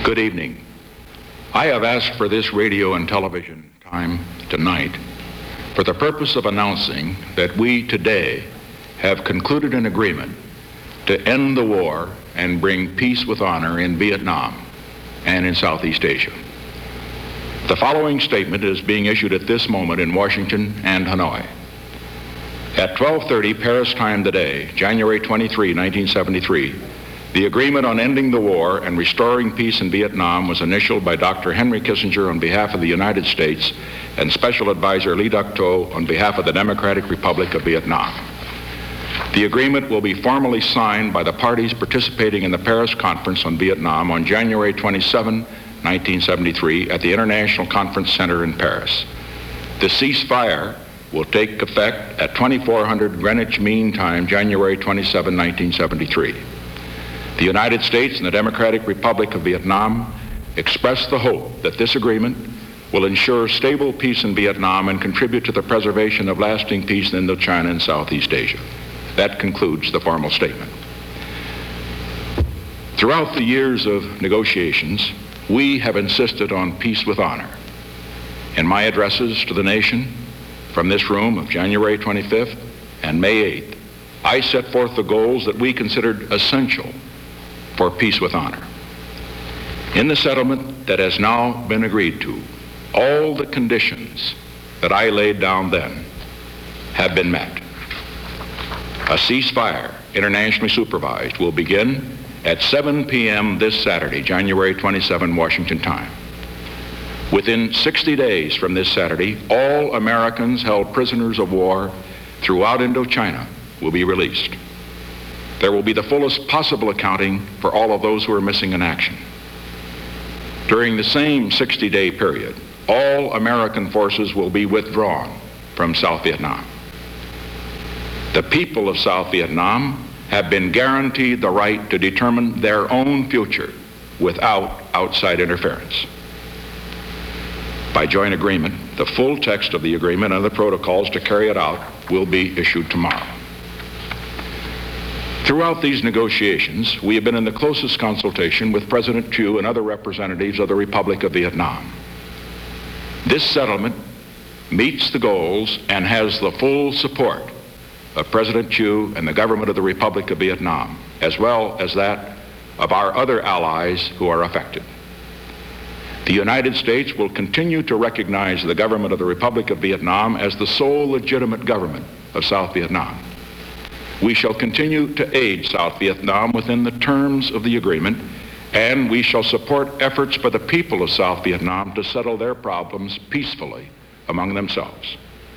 Good evening. I have asked for this radio and television time tonight for the purpose of announcing that we today have concluded an agreement to end the war and bring peace with honor in Vietnam and in Southeast Asia. The following statement is being issued at this moment in Washington and Hanoi. At 12:30 Paris time today, January 23, 1973, the agreement on ending the war and restoring peace in Vietnam was initialed by Dr. Henry Kissinger on behalf of the United States and Special Advisor Lee Duc-Tho on behalf of the Democratic Republic of Vietnam. The agreement will be formally signed by the parties participating in the Paris Conference on Vietnam on January 27, 1973 at the International Conference Center in Paris. The ceasefire will take effect at 2400 Greenwich Mean Time, January 27, 1973. The United States and the Democratic Republic of Vietnam express the hope that this agreement will ensure stable peace in Vietnam and contribute to the preservation of lasting peace in Indochina and Southeast Asia. That concludes the formal statement. Throughout the years of negotiations, we have insisted on peace with honor. In my addresses to the nation from this room of January 25th and May 8th, I set forth the goals that we considered essential for peace with honor. In the settlement that has now been agreed to, all the conditions that I laid down then have been met. A ceasefire, internationally supervised, will begin at 7 p.m. this Saturday, January 27, Washington time. Within 60 days from this Saturday, all Americans held prisoners of war throughout Indochina will be released. There will be the fullest possible accounting for all of those who are missing in action. During the same 60-day period, all American forces will be withdrawn from South Vietnam. The people of South Vietnam have been guaranteed the right to determine their own future without outside interference. By joint agreement, the full text of the agreement and the protocols to carry it out will be issued tomorrow. Throughout these negotiations, we have been in the closest consultation with President Thieu and other representatives of the Republic of Vietnam. This settlement meets the goals and has the full support of President Thieu and the government of the Republic of Vietnam, as well as that of our other allies who are affected. The United States will continue to recognize the government of the Republic of Vietnam as the sole legitimate government of South Vietnam. We shall continue to aid South Vietnam within the terms of the agreement, and we shall support efforts by the people of South Vietnam to settle their problems peacefully among themselves.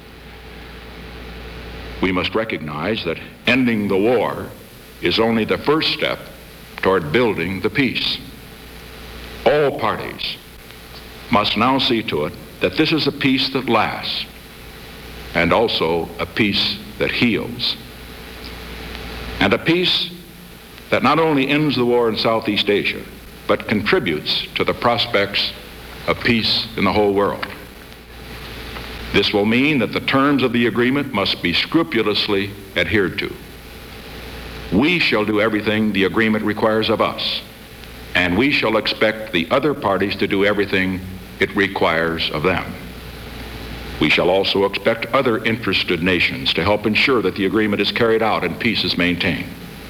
We must recognize that ending the war is only the first step toward building the peace. All parties must now see to it that this is a peace that lasts and also a peace that heals. And a peace that not only ends the war in Southeast Asia, but contributes to the prospects of peace in the whole world. This will mean that the terms of the agreement must be scrupulously adhered to. We shall do everything the agreement requires of us, and we shall expect the other parties to do everything it requires of them. We shall also expect other interested nations to help ensure that the agreement is carried out and peace is maintained.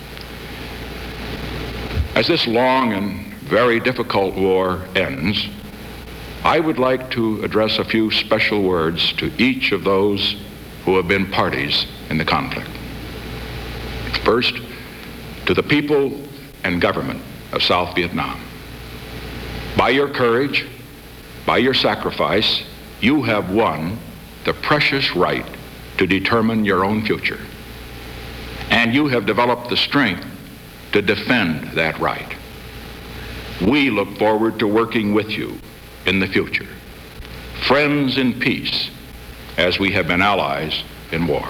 As this long and very difficult war ends, I would like to address a few special words to each of those who have been parties in the conflict. First, to the people and government of South Vietnam. By your courage, by your sacrifice, you have won the precious right to determine your own future. And you have developed the strength to defend that right. We look forward to working with you in the future, friends in peace, as we have been allies in war.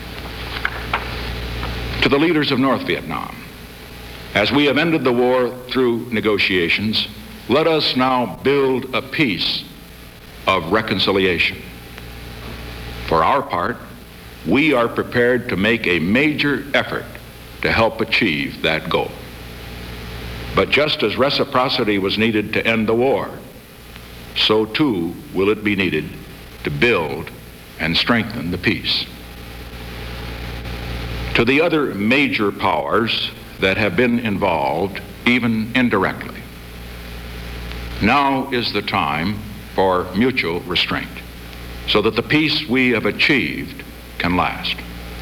To the leaders of North Vietnam, as we have ended the war through negotiations, let us now build a peace of reconciliation. For our part, we are prepared to make a major effort to help achieve that goal. But just as reciprocity was needed to end the war, so too will it be needed to build and strengthen the peace. To the other major powers that have been involved, even indirectly, now is the time for mutual restraint, so that the peace we have achieved can last.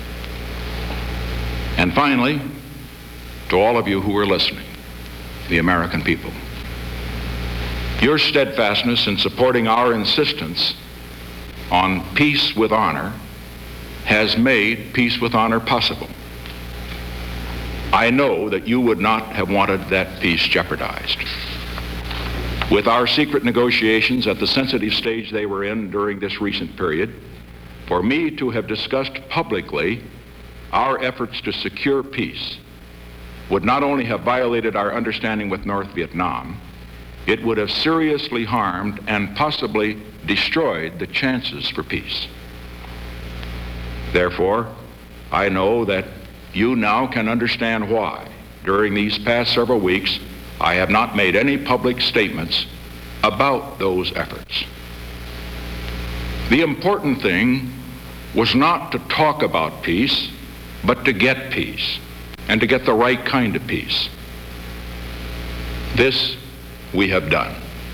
And finally, to all of you who are listening, the American people, your steadfastness in supporting our insistence on peace with honor has made peace with honor possible. I know that you would not have wanted that peace jeopardized. With our secret negotiations at the sensitive stage they were in during this recent period, for me to have discussed publicly our efforts to secure peace would not only have violated our understanding with North Vietnam, it would have seriously harmed and possibly destroyed the chances for peace. Therefore, I know that you now can understand why, during these past several weeks, I have not made any public statements about those efforts. The important thing was not to talk about peace, but to get peace, and to get the right kind of peace. This we have done.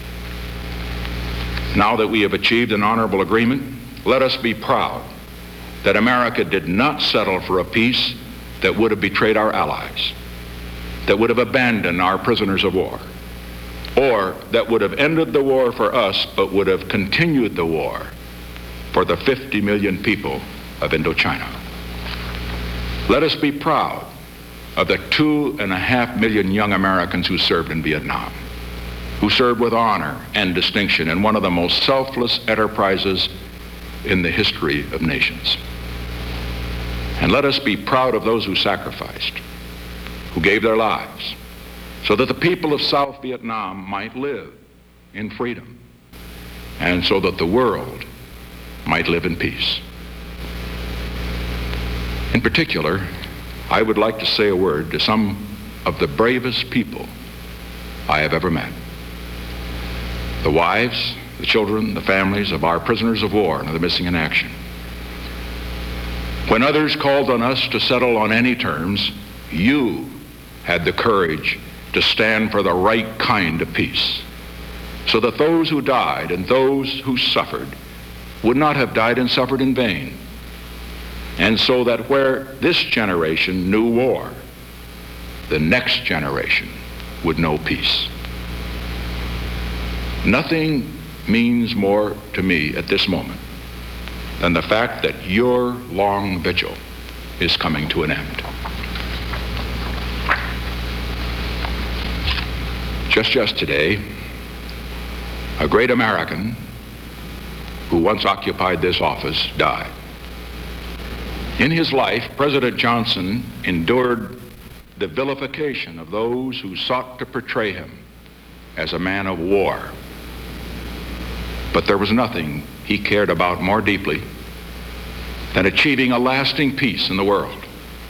Now that we have achieved an honorable agreement, let us be proud that America did not settle for a peace that would have betrayed our allies, that would have abandoned our prisoners of war, or that would have ended the war for us but would have continued the war for the 50 million people of Indochina. Let us be proud of the 2.5 million young Americans who served in Vietnam, who served with honor and distinction in one of the most selfless enterprises in the history of nations. And let us be proud of those who sacrificed, who gave their lives, so that the people of South Vietnam might live in freedom, and so that the world might live in peace. In particular, I would like to say a word to some of the bravest people I have ever met. The wives, the children, the families of our prisoners of war and of the missing in action. When others called on us to settle on any terms, you had the courage to stand for the right kind of peace, so that those who died and those who suffered would not have died and suffered in vain, and so that where this generation knew war, the next generation would know peace. Nothing means more to me at this moment than the fact that your long vigil is coming to an end. Just yesterday, a great American who once occupied this office died. In his life, President Johnson endured the vilification of those who sought to portray him as a man of war. But there was nothing he cared about more deeply than achieving a lasting peace in the world.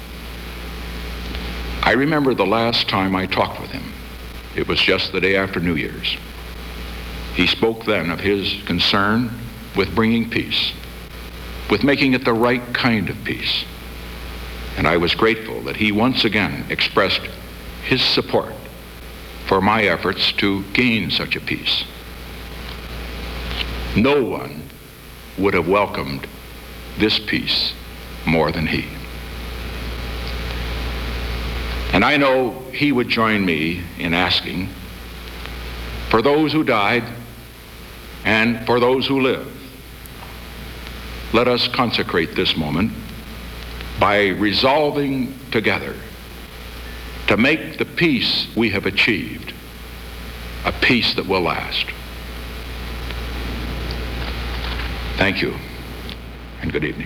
I remember the last time I talked with him. It was just the day after New Year's. He spoke then of his concern with bringing peace, with making it the right kind of peace. And I was grateful that he once again expressed his support for my efforts to gain such a peace. No one would have welcomed this peace more than he. And I know he would join me in asking for those who died and for those who live. Let us consecrate this moment by resolving together to make the peace we have achieved a peace that will last. Thank you, and good evening.